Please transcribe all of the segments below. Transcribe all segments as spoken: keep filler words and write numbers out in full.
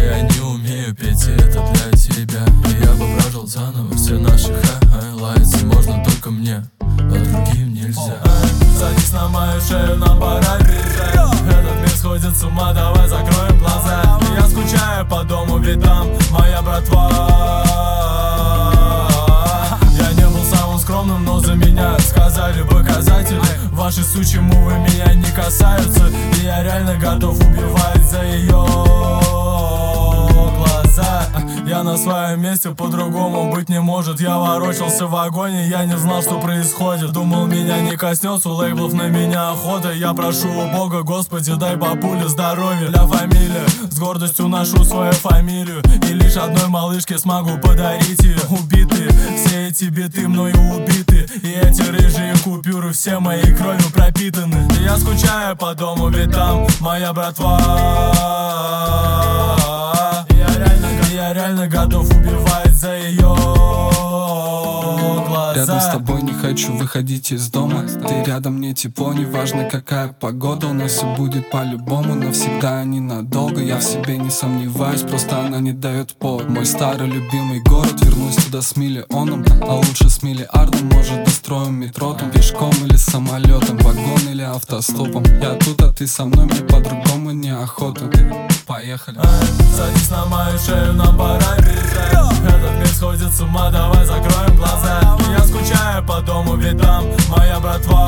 Я не умею петь, и это для тебя. И я бы прожил заново все наши хайлайтс. Можно только мне, а другим нельзя. Садись на мою шею, нам пора переезжать. Этот мир сходит с ума, давай закроем глаза. И я скучаю по дому, ведь там моя братва. Я не был самым скромным, но за меня сказали показатели. Ваши сучьи мувы меня не касаются. И я реально готов убивать за ее глаза. Я на своем месте, по-другому быть не может. Я ворочался в вагоне, я не знал, что происходит. Думал, меня не коснется, у лейблов на меня охота. Я прошу у Бога, Господи, дай бабуле здоровья. Для фамилии, с гордостью ношу свою фамилию. И лишь одной малышке смогу подарить ее. Убитые, все эти биты мною убиты. И эти рыжие купюры все моей кровью пропитаны. И я скучаю по дому, ведь там моя братва. Я реально готов убивать за ее глаза. Рядом с тобой не хочу выходить из дома. Ты рядом, мне тепло, неважно какая погода. У нас все будет по-любому, навсегда, а ненадолго. Я в себе не сомневаюсь, просто она не дает повод. Мой старый любимый город, вернусь туда с миллионом. А лучше с миллиардом, может достроим метро там. Пешком или самолетом, вагон или автостопом. Я тут, а ты со мной, мне по-другому неохота. Поехали. Садись на мою шею, нам пора переезжать. Этот мир сходит с ума, давай закроем глаза. Я скучаю по дому, ведь там моя братва.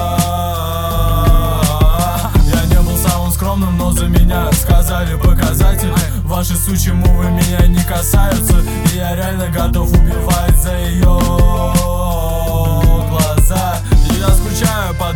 Я не был самым скромным, но за меня сказали показатели. Ваши сучьи мувы меня не касаются. И я реально готов убивать за ее глаза. И я скучаю по